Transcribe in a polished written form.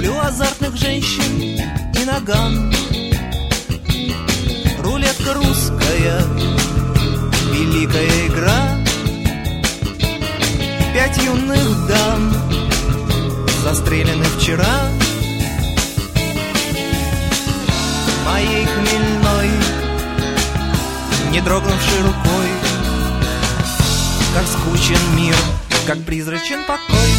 Люблю азартных женщин и наган. Рулетка русская, великая игра. 5 юных дам застрелены вчера. Моей хмельной, не дрогнувшей рукой, как скучен мир, как призрачен покой.